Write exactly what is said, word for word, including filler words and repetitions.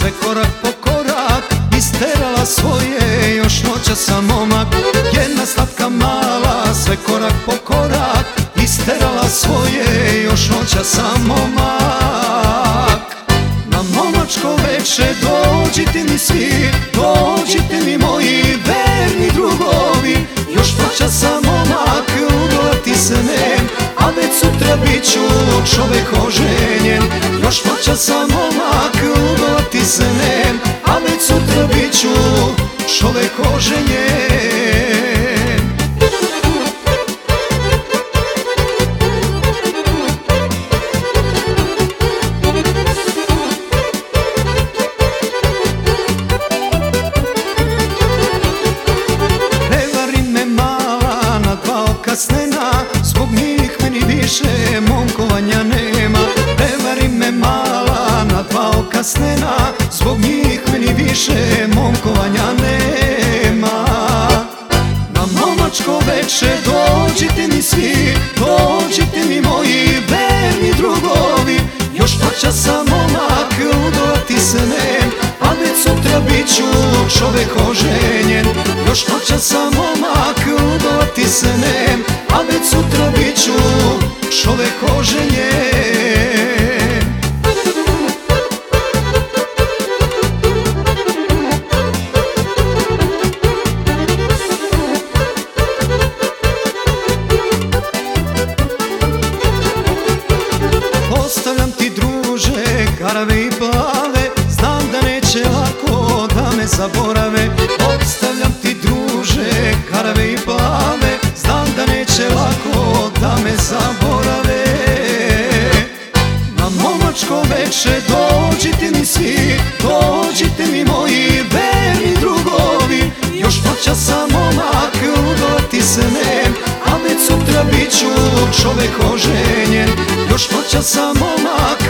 sve korak po korak isterala svoje, još noća sam momak. Jedna slatka mala, sve korak po korak isterala svoje, još noća sam momak. Na momačko veče dođite mi svi, dođite mi moji verni drugovi, još noća sam momak, udovati se nem, a već sutra bit ću čovek oženjen. Još noća sam momak, udovati se nem, a već sutra bit ću čovek oženjen. Snena, zbog njih meni više momkovanja nema. Prevari me mala na dva oka snena, zbog njih meni više momkovanja nema. Na momačko veče dođite mi svi, dođite mi moji verni drugovi, još noća sam momak, udovati se nem, a već sutra bit ću čovek oženjen. Još noća sam momak, udovati se nem, a već sutra bit ću čovek oženjen. Ostavljam ti druže karave i plave, znam da neće lako da me zaborave. Ostavljam ti druže karave i plave, znam da neće lako da me zaborave. Na momačko veče dođite mi svi, dođite mi moji verni drugovi, još noća sam momak, udovati se nem, a već sutra bit ću čovek oženjen. Još noća sam momak,